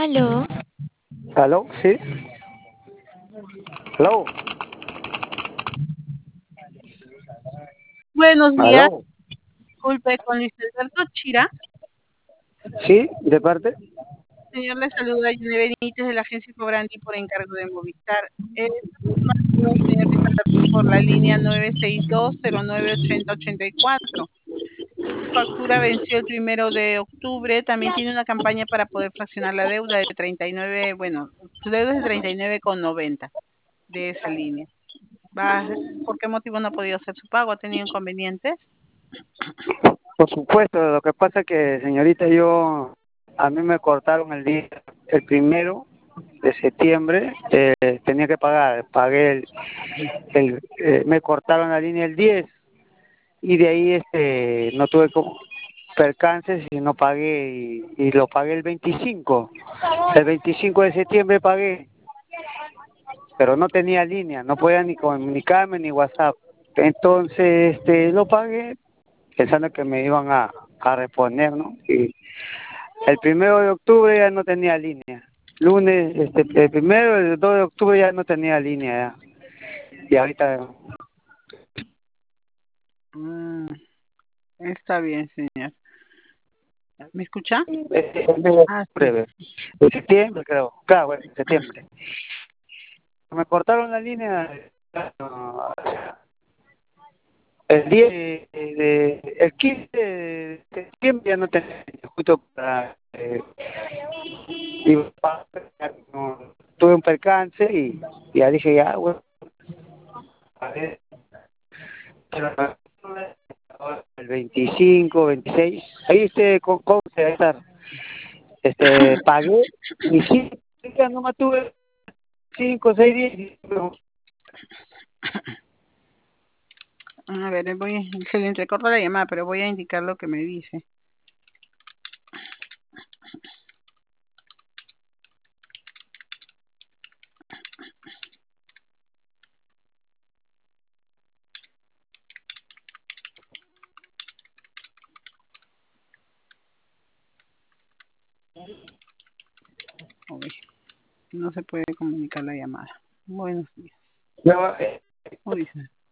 Aló, ¿Aló? ¿Sí? ¿Aló? Buenos días, ¿Aló? disculpe con Luis Alberto Chira. ¿Sí? ¿De parte? Señor, le saluda Yone Benítez de la agencia Cobranti por encargo de Movistar. Estamos llamando, señor Luis Alberto, por la línea 962098084. Su factura venció el 1 de octubre. También tiene una campaña para poder fraccionar la deuda de 39, bueno, su deuda es de 39,90 de esa línea. ¿Por qué motivo no ha podido hacer su pago? ¿Ha tenido inconvenientes? Por supuesto, lo que pasa es que, señorita, a mí me cortaron el 1 de septiembre, tenía que pagar, me cortaron la línea el 10 y de ahí no tuve como percances y no pagué y lo pagué el 25 de septiembre pagué, pero no tenía línea, no podía ni comunicarme ni WhatsApp. Entonces lo pagué pensando que me iban a reponer, ¿no? Y el 1 de octubre ya no tenía línea. Lunes, el 2 de octubre ya no tenía línea ya. Y ahorita Mm, está bien, señor. ¿Me escucha? el mes de Ah, sí. octubre, de septiembre creo, claro, bueno, de septiembre. Me cortaron la línea el 10 el 15 de septiembre ya no tenía justo para no, tuve un percance y ya dije ya bueno, a ver, pero el 25 26 ahí con se va a estar pagué y sí ya no me tuve 5 o 6 días A ver, se le entrecorta la llamada, pero voy a indicar lo que me dice. Uy, no se puede comunicar la llamada. Buenos días. no, Uy,